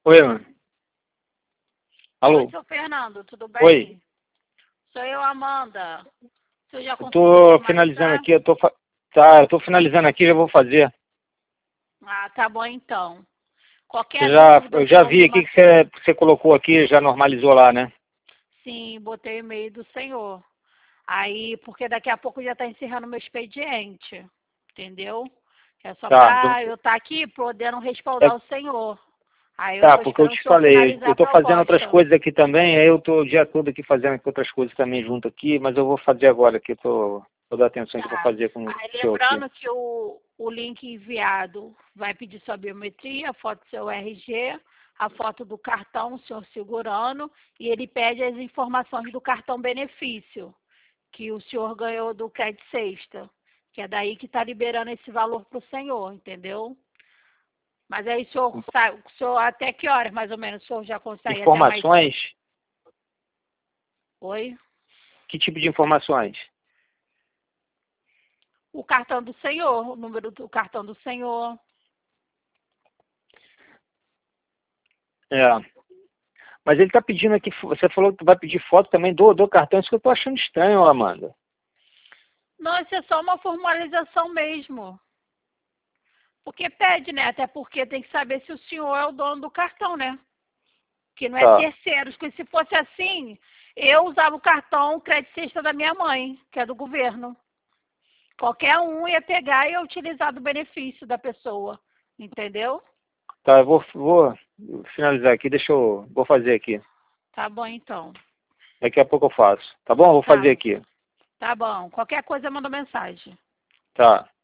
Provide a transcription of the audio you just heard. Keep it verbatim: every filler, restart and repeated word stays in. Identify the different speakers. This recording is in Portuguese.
Speaker 1: Oi, mano. Alô?
Speaker 2: Oi, seu Fernando, tudo bem?
Speaker 1: Oi.
Speaker 2: Sou eu, Amanda. Você já
Speaker 1: Eu
Speaker 2: conseguiu
Speaker 1: tô finalizando
Speaker 2: formalizar?
Speaker 1: aqui, eu tô, fa- tá, eu tô finalizando aqui, já vou fazer.
Speaker 2: Ah, tá bom então.
Speaker 1: Você
Speaker 2: Qualquer
Speaker 1: já,
Speaker 2: dúvida,
Speaker 1: eu
Speaker 2: se
Speaker 1: já
Speaker 2: houve
Speaker 1: vi aqui
Speaker 2: uma...
Speaker 1: que você, que você colocou aqui, já normalizou lá, né?
Speaker 2: Sim, botei o e-mail do senhor. Aí, porque daqui a pouco já está encerrando meu expediente, entendeu? É só
Speaker 1: Tá, eu-
Speaker 2: para eu estar aqui podendo
Speaker 1: é-
Speaker 2: respaldar o senhor. Aí eu
Speaker 1: tá,
Speaker 2: estou
Speaker 1: porque eu
Speaker 2: esperando o
Speaker 1: te
Speaker 2: senhor
Speaker 1: falei,
Speaker 2: finalizar
Speaker 1: eu
Speaker 2: a
Speaker 1: tô fazendo outras
Speaker 2: proposta.
Speaker 1: coisas aqui também, aí eu tô o dia todo aqui fazendo aqui outras coisas também junto aqui, mas eu vou fazer agora aqui, tô, vou dar atenção aqui pra
Speaker 2: Tá.
Speaker 1: fazer com o
Speaker 2: Aí
Speaker 1: senhor aqui.
Speaker 2: lembrando que o, o link enviado vai pedir sua biometria, a foto do seu R G, a foto do cartão, o senhor segurando, e ele pede as informações do cartão benefício, que o senhor ganhou do Crédito Sexta, que é daí que está liberando esse valor para o senhor, entendeu? Mas aí o senhor, sai, o senhor até que horas mais ou menos o senhor já consegue até mais...
Speaker 1: Informações?
Speaker 2: Oi?
Speaker 1: Que tipo de informações?
Speaker 2: O cartão do senhor, o número do cartão do senhor.
Speaker 1: É. Mas ele tá pedindo aqui, você falou que vai pedir foto também do, do cartão, isso que eu tô achando estranho, Amanda.
Speaker 2: Não, isso é só uma formalização mesmo. Porque pede, né? Até porque tem que saber se o senhor é o dono do cartão, né? Que não é
Speaker 1: Tá.
Speaker 2: terceiros. Porque se fosse assim, eu usava o cartão crédito sexta da minha mãe, que é do governo. Qualquer um ia pegar e ia utilizar do benefício da pessoa. Entendeu?
Speaker 1: Tá, eu vou, vou finalizar aqui, deixa eu, vou fazer aqui.
Speaker 2: Tá bom, então.
Speaker 1: Daqui a pouco eu faço. Tá bom? Eu vou
Speaker 2: Tá,
Speaker 1: fazer aqui.
Speaker 2: tá bom. Qualquer coisa, manda mensagem.
Speaker 1: Tá.